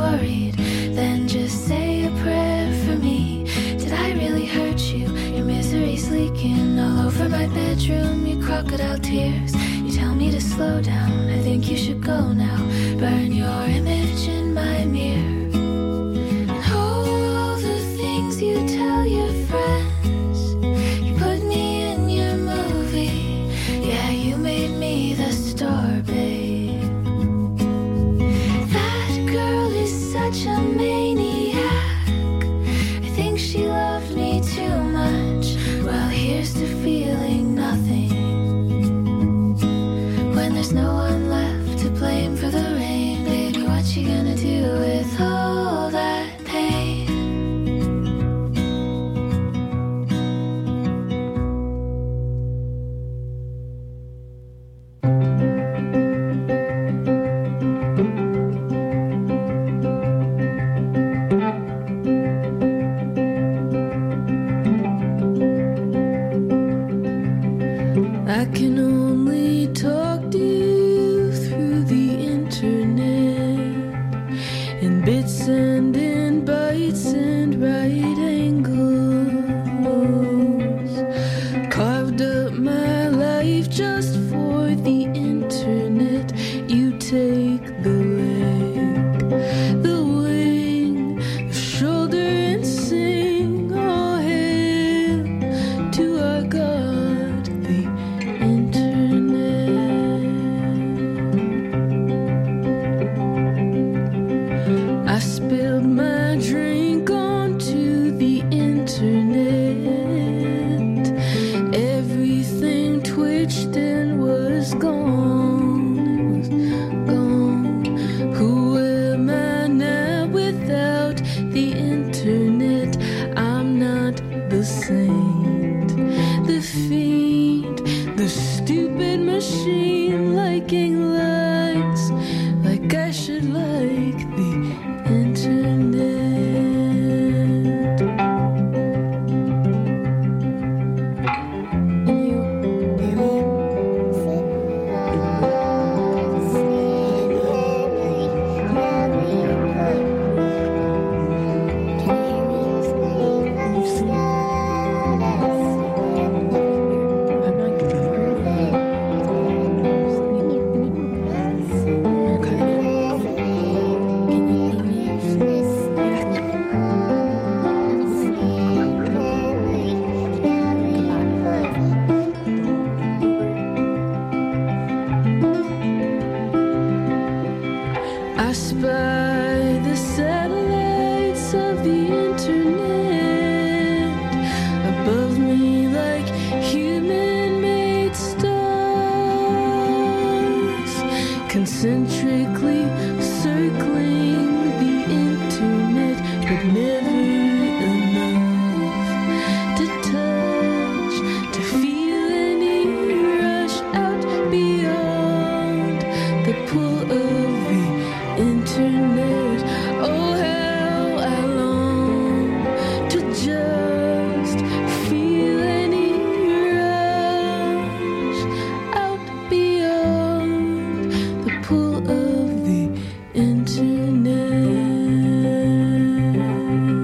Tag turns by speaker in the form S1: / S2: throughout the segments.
S1: worried, then just say a prayer for me. Did I really hurt you? Your misery's leaking all over my bedroom. Your crocodile tears, you tell me to slow down. I think you should go now. Burn your image in my mirror. And all the things you tell your friends, you put me in your movie. Yeah, you made me the star, babe. That girl is such a maniac. I think she loved me too much. Well, here's to feeling nothing when there's no one left to blame for the rain. Baby, what you gonna do with all that pain?
S2: I can only talk to you through the internet, in bits and in bites and right angles. Carved up my life just for the internet. You take the leg, the wing, the shoulder, and sing all hail to our God, the internet. I spilled my drink onto the internet. Everything twitched and was gone. It was gone. Who am I now without the internet? I'm not the saint, the fiend, the stupid machine liking lies like I should like the internet. I spy the satellites of the internet above me like human-made stars, concentrically circling the internet, but never enough to touch, to feel any rush out beyond the pull of the internet. Oh, how I long to just feel any rush out beyond the pull of the internet.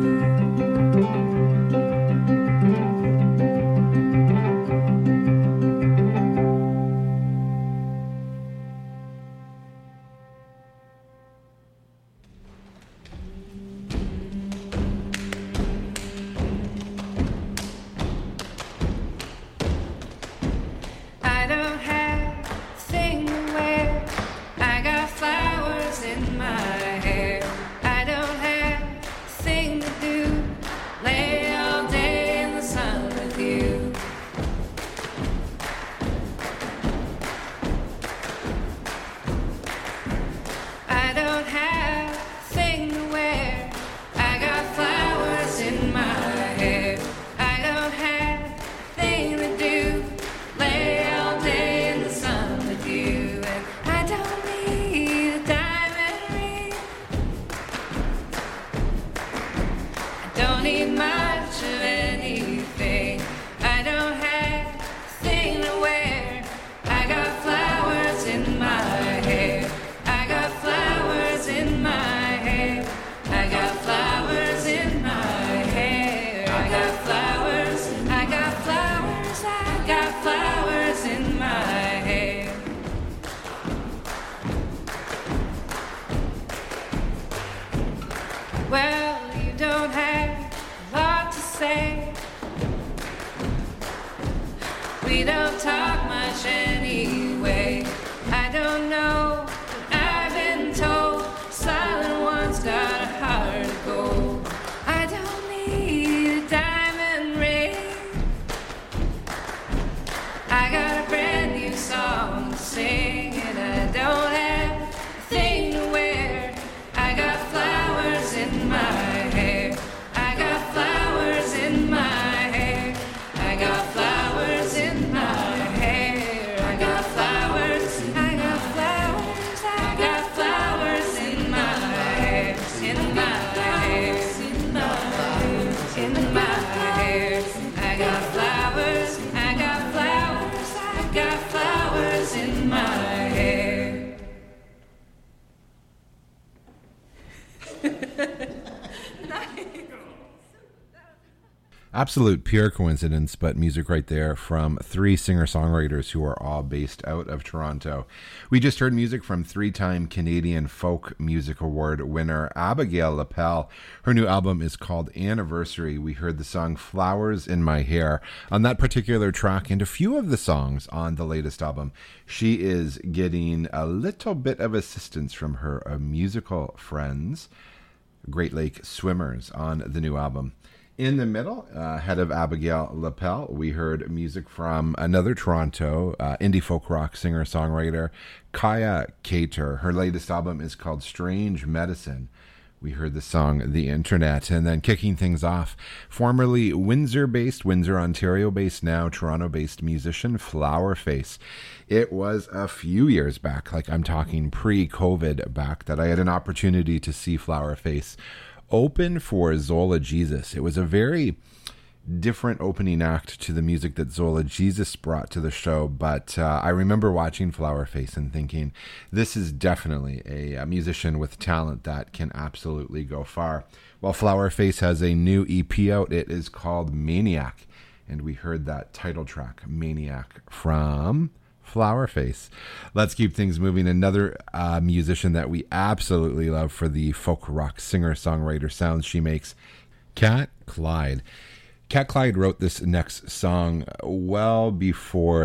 S3: Absolute pure coincidence, but music right there from three singer-songwriters who are all based out of Toronto. We just heard music from three-time Canadian Folk Music Award winner Abigail Lapel. Her new album is called Anniversary. We heard the song Flowers in My Hair on that particular track, and a few of the songs on the latest album. She is getting a little bit of assistance from her musical friends, Great Lake Swimmers, on the new album. In the middle, ahead of Abigail Lapel, we heard music from another Toronto indie folk rock singer-songwriter, Kaya Cater. Her latest album is called Strange Medicine. We heard the song The Internet. And then kicking things off, formerly Windsor-based, Windsor, Ontario-based, now Toronto-based musician Flowerface. It was a few years back, like I'm talking pre-COVID back, that I had an opportunity to see Flowerface open for Zola Jesus. It was a very different opening act to the music that Zola Jesus brought to the show, but I remember watching Flowerface and thinking, this is definitely a musician with talent that can absolutely go far. Well, Flowerface has a new EP out. It is called Maniac, and we heard that title track, Maniac, from Flowerface. Let's keep things moving. Another musician that we absolutely love for the folk rock singer-songwriter sounds she makes, Cat Clyde. Cat Clyde wrote this next song well before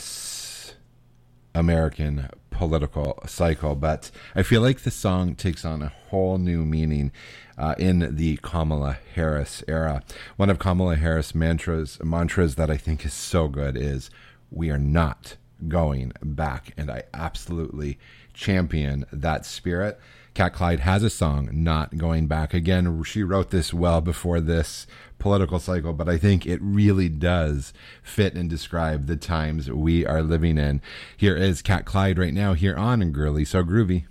S3: this American political cycle, but I feel like the song takes on a whole new meaning in the Kamala Harris era. One of Kamala Harris' mantras that I think is so good is, "We are not going back," and I absolutely champion that spirit. Cat Clyde has a song, Not Going Back. Again, she wrote this well before this political cycle, but I think it really does fit and describe the times we are living in. Here is Cat Clyde right now here on Girly So Groovy.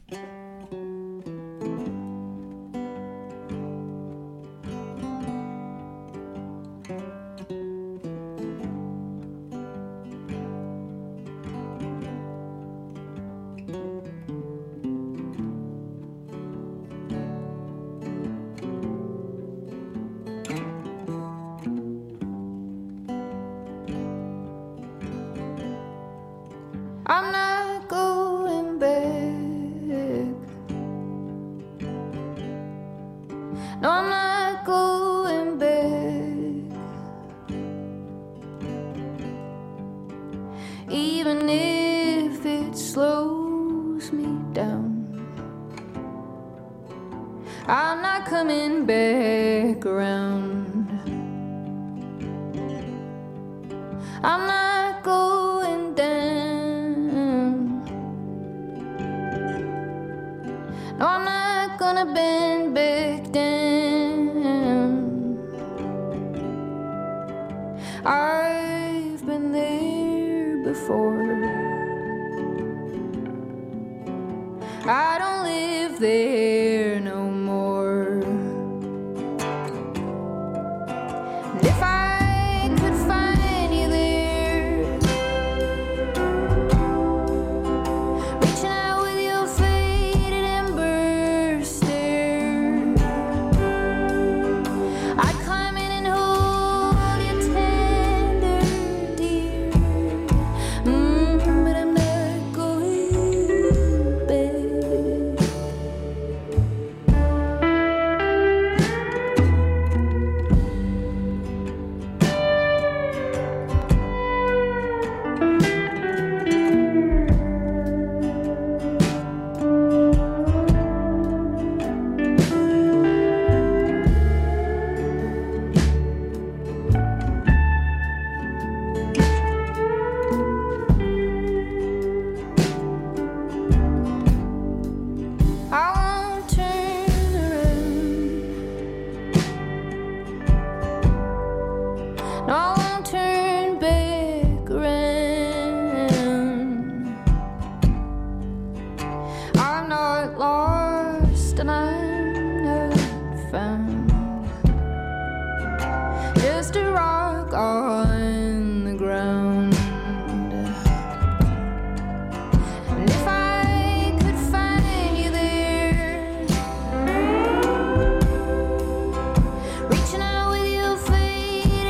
S1: I'm not going back. No, I'm not going back. Even if it slows me down, I'm not coming back around. I'm not going down. No, I'm not gonna bend back down. I've been there before. I don't live there no more. And if I could find you there, reaching out with your faded ember stare, I'd climb in and hold you tender, dear. But I'm not going back. I won't turn around. No, I won't turn back around. I'm not lost and I'm not found. Just a rock on the ground. And if I could find you there, reaching out with your faded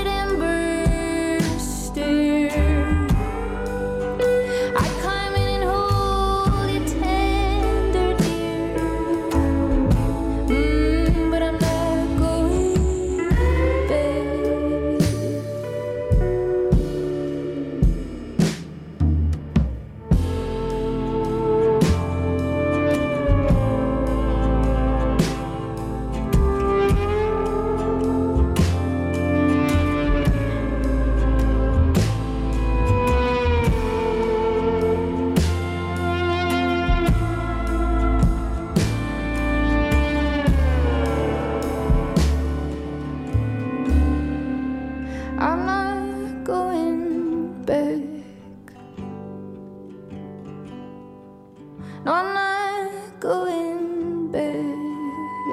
S1: No, I'm not going back,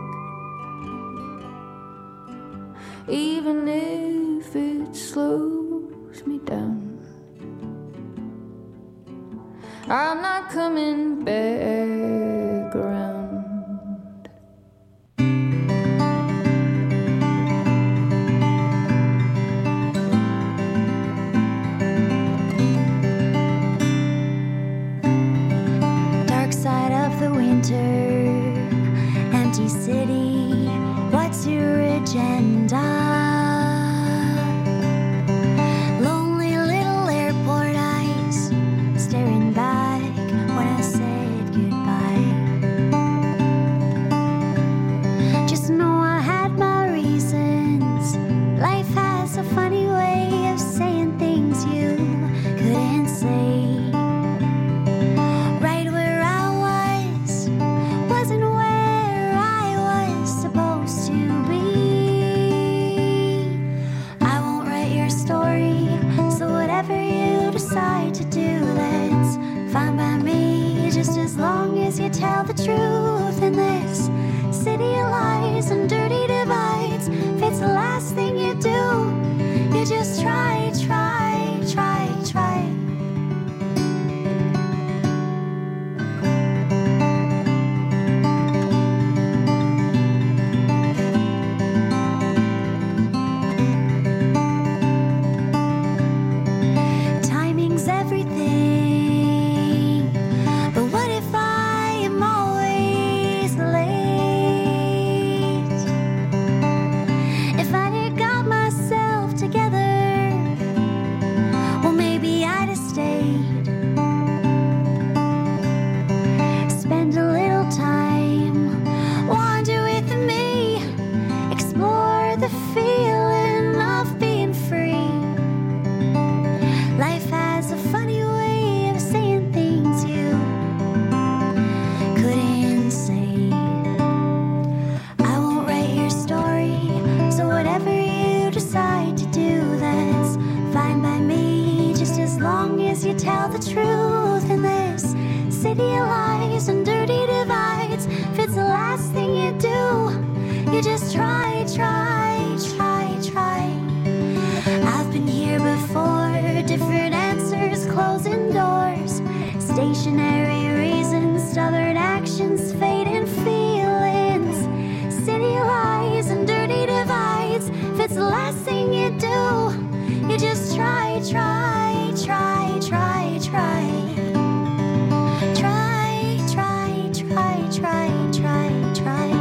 S1: even if it slows me down. I'm not coming back around. Dark side of the winter, empty city, what's your agenda? Tell the truth in this city of lies and dirty divides. If it's the last thing you do, you just try, try, try, try. Timing's everything. Tell the truth in this city of lies and dirty divides. If it's the last thing you do, you just try, try, try, try. I've been here before, different answers, closing doors, stationary reasons, stubborn actions, fading feelings. City of lies and dirty divides. If it's the last thing you do, you just try, try, try, try, try. Try, try, try, try, try, try.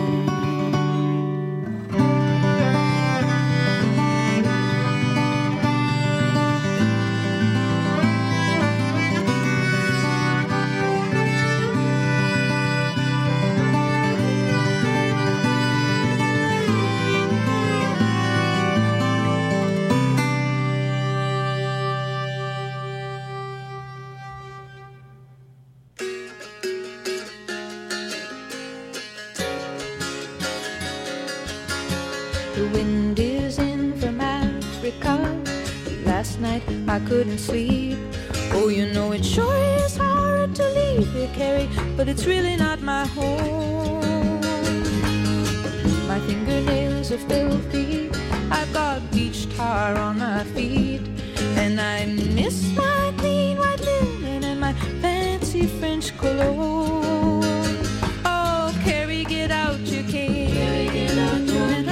S2: The wind is in from Africa. Last night I couldn't sleep. Oh, you know it sure is hard to leave here, Carrie, but it's really not my home. My fingernails are filthy. I've got beach tar on my feet, and I miss my clean white linen and my fancy French cologne. Oh, Carrie, get out your cane. Carrie, get out your cane.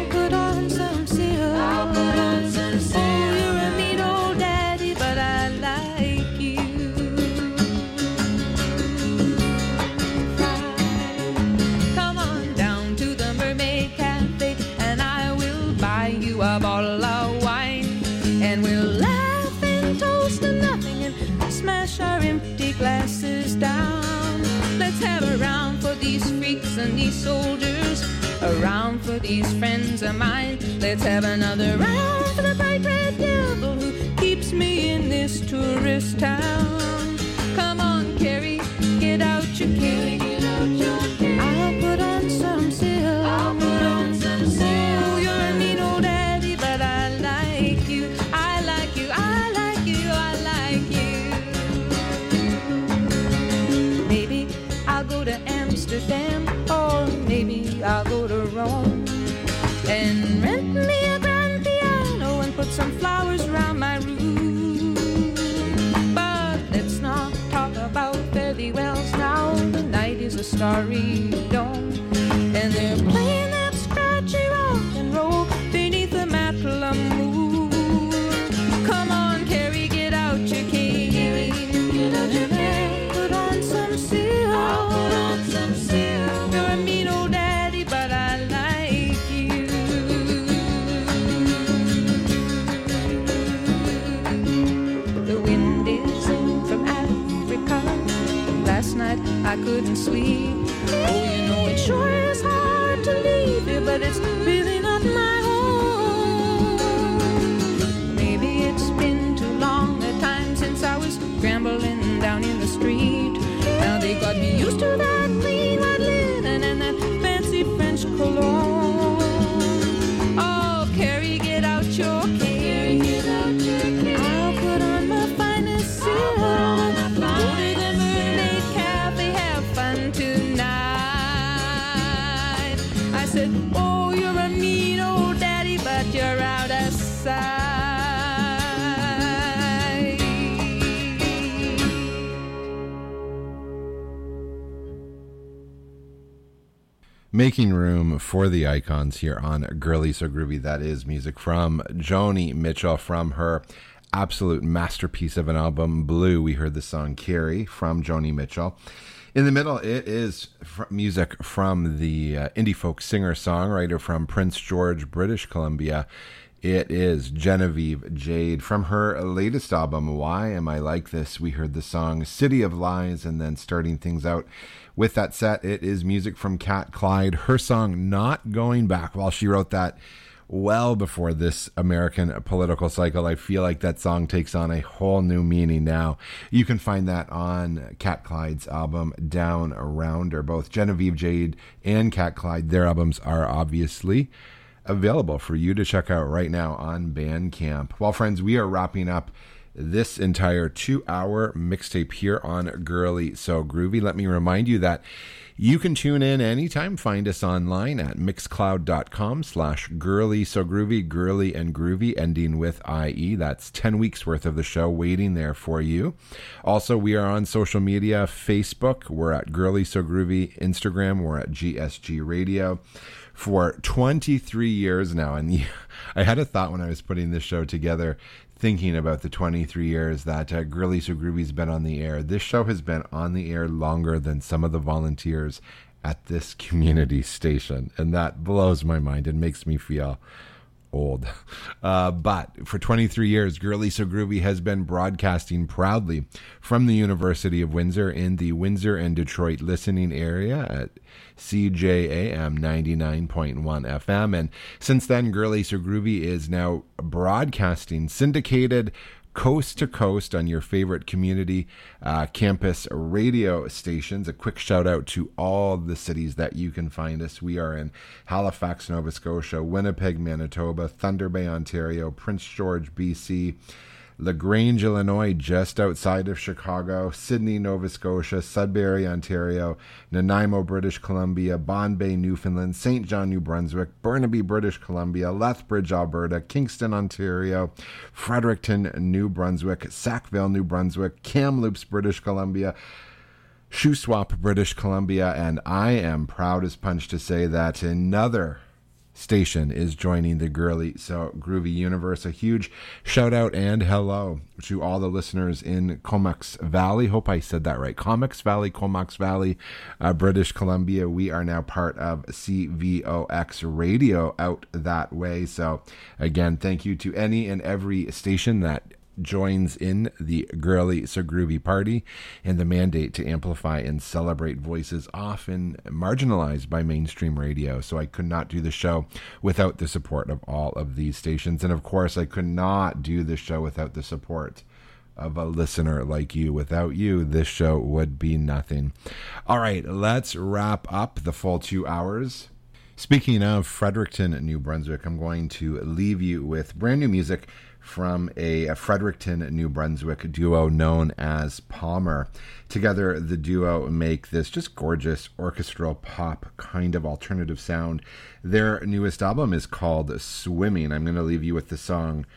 S2: A bottle of wine, and we'll laugh and toast to nothing and smash our empty glasses down. Let's have a round for these freaks and these soldiers, a round for these friends of mine. Let's have another round for the bright red devil who keeps me in this tourist town. Come on, Carrie, get out your cane. I'll put on some silk. I'll put on some silk. Oh, you're a mean old daddy, but I like you. I like you. I like you. I like you. fare thee wells now. The night is a starry dawn, and they're playing that scratchy rock and roll beneath the Matlam moon. Come on, Carrie, get out your cane. Put on some silk. You're a mean old daddy, but I like you. The wind is in from Africa. Last night I couldn't sleep. Oh, you know it sure is hard to leave you, but it's really not my home. Maybe it's been too long a time since I was scrambling down in the street. Now they got me used to that clean white linen and that fancy French cologne. Oh, Carrie, get out your cane. I'll put on my finest silk. Go to the Mermaid Cafe, have fun tonight. I said, oh, you're a mean old daddy, but you're out of sight.
S3: Making room for the icons here on Girly So Groovy. That is music from Joni Mitchell from her absolute masterpiece of an album, Blue. We heard the song Carrie from Joni Mitchell. In the middle, it is music from the indie folk singer-songwriter from Prince George, British Columbia. It is Genevieve Jade. From her latest album, Why Am I Like This? We heard the song City of Lies, and then starting things out with that set, it is music from Kat Clyde. Her song Not Going Back. While she wrote that well before this American political cycle, I feel like that song takes on a whole new meaning now. You can find that on Kat Clyde's album Down Around Her. Both Genevieve Jade and Kat Clyde, their albums are obviously available for you to check out right now on Bandcamp. Well, friends, we are wrapping up this entire 2-hour mixtape here on Girly So Groovy. Let me remind you that you can tune in anytime. Find us online at mixcloud.com/girly so groovy, girly and groovy, ending with IE. That's 10 weeks worth of the show waiting there for you. Also, we are on social media. Facebook, we're at Girly So Groovy. Instagram, we're at GSG Radio. For 23 years now, and I had a thought when I was putting this show together, thinking about the 23 years that Girly So Groovy's been on the air. This show has been on the air longer than some of the volunteers at this community station, and that blows my mind and makes me feel old. But for 23 years, Girly So Groovy has been broadcasting proudly from the University of Windsor in the Windsor and Detroit listening area at CJAM 99.1 FM. And since then, Girly So Groovy is now broadcasting syndicated coast to coast on your favorite community campus radio stations. A quick shout out to all the cities that you can find us. We are in Halifax, Nova Scotia, Winnipeg, Manitoba, Thunder Bay, Ontario, Prince George, BC, LaGrange, Illinois, just outside of Chicago, Sydney, Nova Scotia, Sudbury, Ontario, Nanaimo, British Columbia, Bombay, Newfoundland, St. John, New Brunswick, Burnaby, British Columbia, Lethbridge, Alberta, Kingston, Ontario, Fredericton, New Brunswick, Sackville, New Brunswick, Kamloops, British Columbia, Shuswap, British Columbia, and I am proud as punch to say that another station is joining the Girly So Groovy universe. A huge shout out and hello to all the listeners in Comox Valley. Hope I said that right. Comox Valley, British Columbia. We are now part of CVOX Radio out that way. So again, thank you to any and every station that joins in the Girly So Groovy party and the mandate to amplify and celebrate voices often marginalized by mainstream radio. So I could not do the show without the support of all of these stations. And of course, I could not do the show without the support of a listener like you. Without you, this show would be nothing. All right, let's wrap up the full 2 hours. Speaking of Fredericton, New Brunswick, I'm going to leave you with brand new music from a Fredericton, New Brunswick duo known as Palmer. Together, the duo make this just gorgeous orchestral pop kind of alternative sound. Their newest album is called Swimming. I'm going to leave you with the song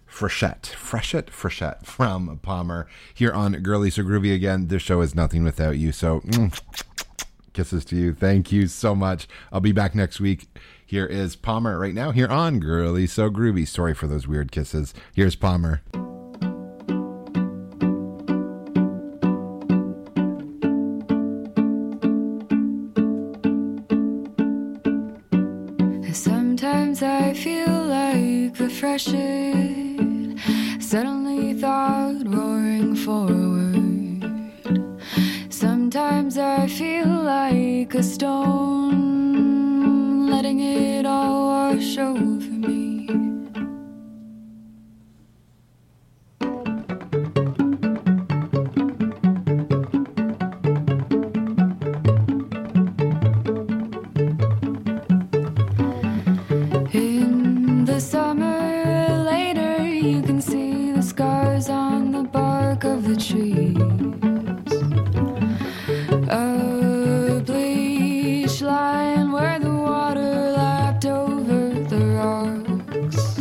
S3: Frechette from Palmer here on Girly So Groovy. Again, this show is nothing without you, so kisses to you. Thank you so much. I'll be back next week. Here is Palmer right now here on Girly So Groovy. Sorry for those weird kisses. Here's Palmer.
S1: Sometimes I feel like a freshet, suddenly thought roaring forward. Sometimes I feel like a stone, letting it all wash over me. In the summer later, you can see the scars on the bark of the trees. A bleached line where the water lapped over the rocks.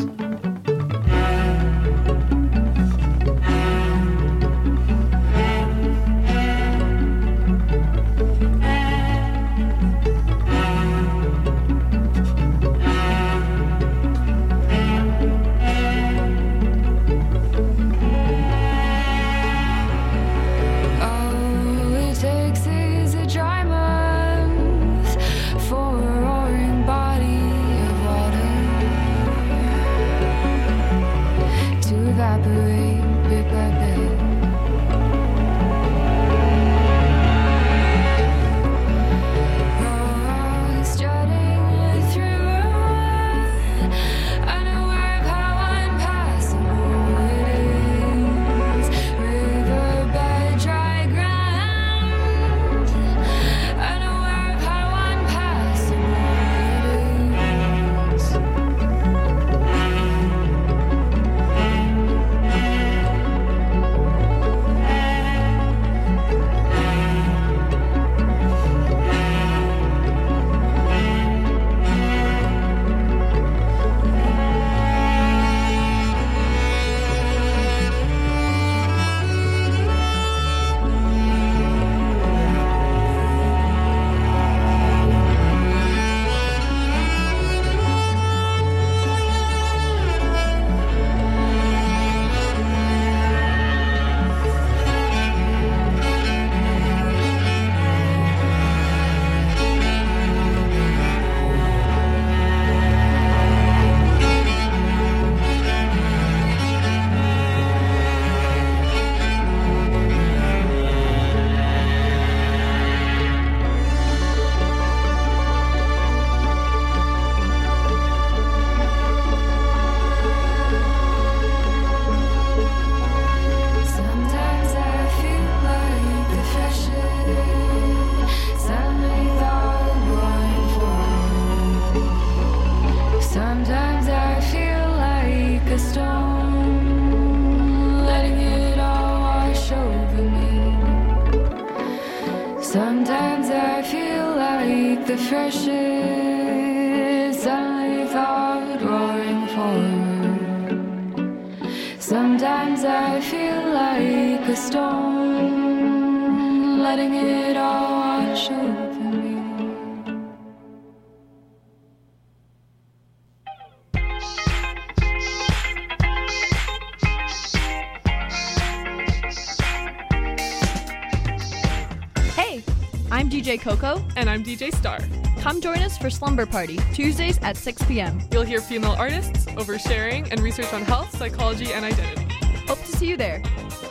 S1: All it takes is a dry month for a roaring body of water to evaporate bit by bit. Strutting through, unaware of how unpassable it is. Riverbed, dry ground, unaware of how unpassable it is. Sometimes I feel like the freshet, suddenly thought going forward. Sometimes I feel like a stone, letting it all wash over me. Sometimes I feel like the freshet, suddenly thought roaring forward. Sometimes I feel like a stone, letting it all wash over me.
S4: Hey, I'm DJ Coco.
S5: And I'm DJ Star.
S4: Come join us for Slumber Party, Tuesdays at 6 p.m.
S5: You'll hear female artists, oversharing, and research on health, psychology, and identity.
S4: Hope to see you there.